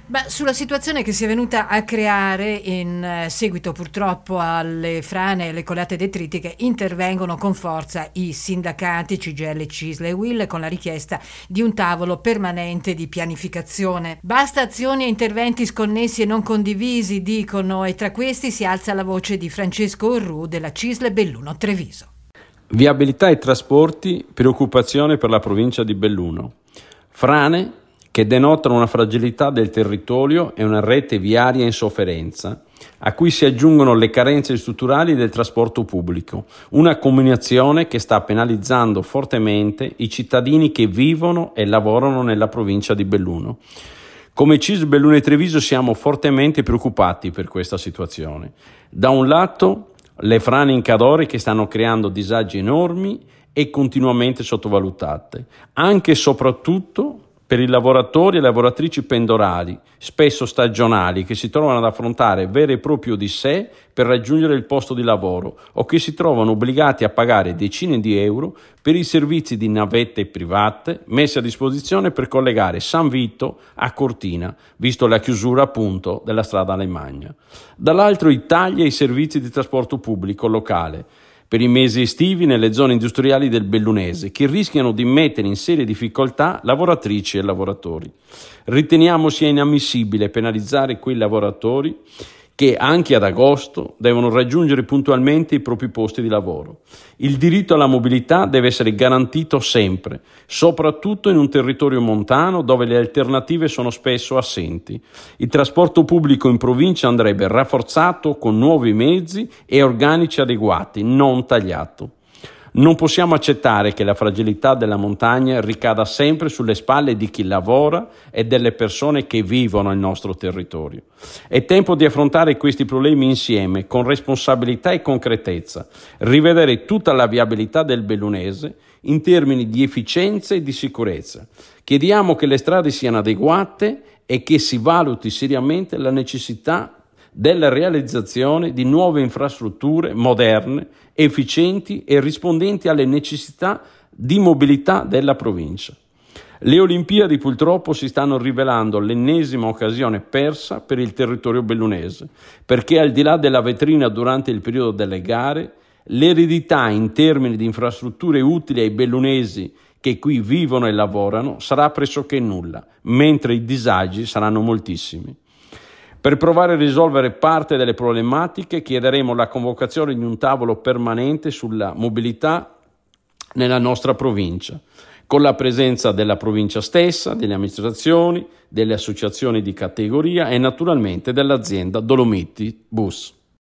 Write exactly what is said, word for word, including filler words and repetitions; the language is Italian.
Ma sulla situazione che si è venuta a creare in eh, seguito purtroppo alle frane e alle colate detritiche, intervengono con forza i sindacati C G I L, C I S L e U I L con la richiesta di un tavolo permanente di pianificazione. Basta azioni e interventi sconnessi e non condivisi, dicono, e tra questi si alza la voce di Francesco Orru della C I S L Belluno Treviso. Viabilità e trasporti, preoccupazione per la provincia di Belluno. Frane che denotano una fragilità del territorio e una rete viaria in sofferenza, a cui si aggiungono le carenze strutturali del trasporto pubblico, una combinazione che sta penalizzando fortemente i cittadini che vivono e lavorano nella provincia di Belluno. Come C I S L Belluno e Treviso siamo fortemente preoccupati per questa situazione. Da un lato, le frane in Cadore che stanno creando disagi enormi e continuamente sottovalutate, anche e soprattutto per i lavoratori e lavoratrici pendolari, spesso stagionali, che si trovano ad affrontare vero e proprio odissee per raggiungere il posto di lavoro o che si trovano obbligati a pagare decine di euro per i servizi di navette private messi a disposizione per collegare San Vito a Cortina, visto la chiusura appunto della strada Alemagna. Dall'altro i tagli ai servizi di trasporto pubblico locale per i mesi estivi nelle zone industriali del Bellunese, che rischiano di mettere in serie difficoltà lavoratrici e lavoratori. Riteniamo sia inammissibile penalizzare quei lavoratori che anche ad agosto devono raggiungere puntualmente i propri posti di lavoro. Il diritto alla mobilità deve essere garantito sempre, soprattutto in un territorio montano dove le alternative sono spesso assenti. Il trasporto pubblico in provincia andrebbe rafforzato con nuovi mezzi e organici adeguati, non tagliato. Non possiamo accettare che la fragilità della montagna ricada sempre sulle spalle di chi lavora e delle persone che vivono il nostro territorio. È tempo di affrontare questi problemi insieme, con responsabilità e concretezza, rivedere tutta la viabilità del bellunese in termini di efficienza e di sicurezza. Chiediamo che le strade siano adeguate e che si valuti seriamente la necessità della realizzazione di nuove infrastrutture moderne, efficienti e rispondenti alle necessità di mobilità della provincia. Le Olimpiadi purtroppo si stanno rivelando l'ennesima occasione persa per il territorio bellunese, perché al di là della vetrina durante il periodo delle gare, l'eredità in termini di infrastrutture utili ai bellunesi che qui vivono e lavorano sarà pressoché nulla, mentre i disagi saranno moltissimi. Per provare a risolvere parte delle problematiche chiederemo la convocazione di un tavolo permanente sulla mobilità nella nostra provincia, con la presenza della provincia stessa, delle amministrazioni, delle associazioni di categoria e naturalmente dell'azienda Dolomiti Bus.